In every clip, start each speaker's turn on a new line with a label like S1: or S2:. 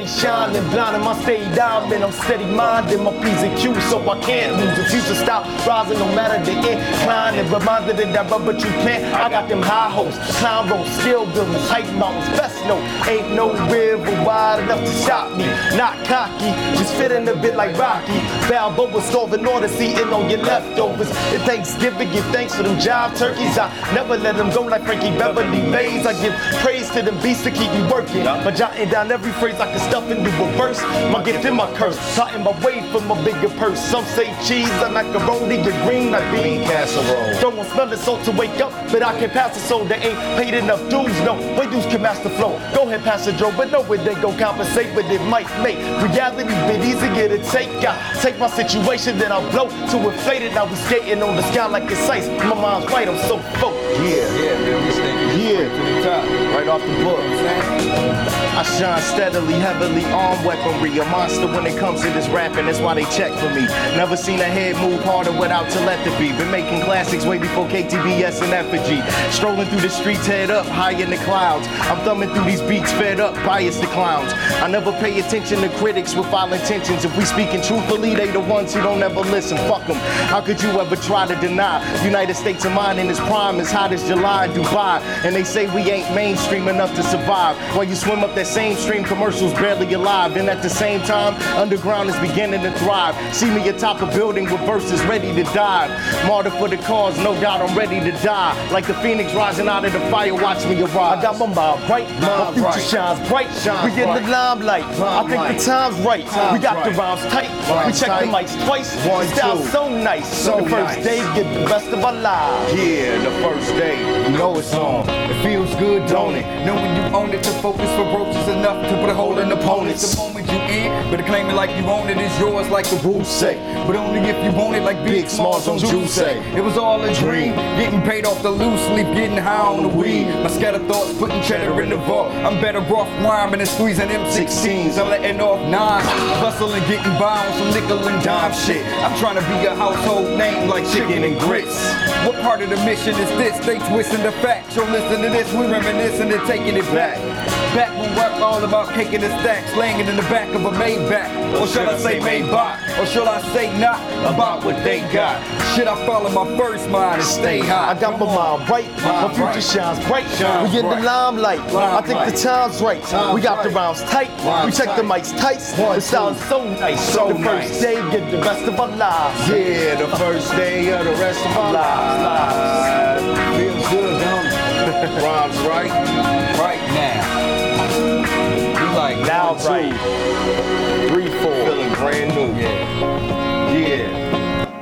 S1: stay shining, blinding my stay diamond. I'm steady minding my P's and Q's, so I can't lose. Refuse to stop rising, no matter the incline. And reminded of that rubber tree plant. I got them high hopes, climb roads, skill buildings, height mountains. Best know, ain't no river wide enough to stop me. Not cocky, just fitting a bit like Rocky. Balboa solving order, eating on your leftovers. At Thanksgiving, give thanks for them jive turkeys. I never let them go like Frankie Beverly Mays. I give praise to them beats to keep me working. By jotting down every phrase I can stuff into a verse. My gift and my curse, plotting my way from a bigger purse. Some say cheese, I'm macaroni, get green like bean casserole. Don't want smelling salt to wake up, but I can pass the soul that ain't paid enough dues. No, way dues can master flow. Go ahead, Pastor Joe, but no way they gon' compensate, but it might make reality bit easier to take. I take my situation, then I'll blow to inflate it. Now we skating on the sky like it's ice. My mind's right, I'm so focused.
S2: Yeah, man, we stinking.
S1: Yeah,
S2: to the top.
S1: right off the book. I shine steadily, heavily armed weaponry. A monster when it comes to this rapping, that's why they check for me. Never seen a head move harder without telepathy. Been making classics way before KTBS and Effigy. Strolling through the streets, head up, high in the clouds. I'm thumbing through these beats, fed up, biased to clowns. I never pay attention to critics with foul intentions. If we speaking truthfully, they the ones who don't ever listen. Fuck them. How could you ever try to deny? United States of mind in its prime, as hot as July in Dubai. And they say we ain't mainstream enough to survive. While you swim up that same stream, commercials barely alive. And at the same time, underground is beginning to thrive. See me atop a building with verses ready to dive. Martyr for the cause, no doubt I'm ready to die. Like the phoenix rising out of the fire, watch me arise. I got my mind right, my future shines bright. We in the limelight, I think the time's right. We got the rhymes tight, we check the mics twice. The style's so nice, the first day get the best of our lives.
S2: Yeah, the first day, you know it's on. It feels good, don't it? Knowing you own it, to focus for ropes is enough to put a hole in opponents. The moment you in, better claim it like you own it, it's yours like the rules say. But only if you want it like Big Smalls on Juice. It was all a dream, getting paid off the loose leaf, getting high on the weed. My scattered thoughts putting cheddar in the vault. I'm better off rhyming and squeezing M16s. I'm letting off nines, hustling, getting by on some nickel and dime shit. I'm trying to be a household name like chicken and grits. What part of the mission is this? They twisting the facts. Yo, listen to this, we reminiscing and taking it back. Back when rap all about caking the stacks, laying it in the back of a Maybach. Or should I say Maybach? Or should I say not about what they got? Should I follow my first mind and stay high?
S1: I got my mind right, my future shines bright. We in the limelight, I think the time's right. We got the rhymes tight, we check the mics tight. The sound's so nice, so the first day get the rest of our lives.
S2: Yeah, the first day of the rest of our lives. Feels good, don't it? Rhymes right, right now. We like
S1: now, right. 3, 4,
S2: feeling brand new.
S1: Yeah.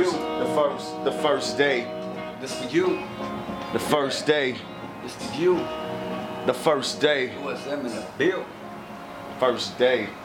S2: The first day.
S3: This for you.
S2: The first day.
S3: This for you.
S2: The first day.
S3: USM in the bill.
S2: First day.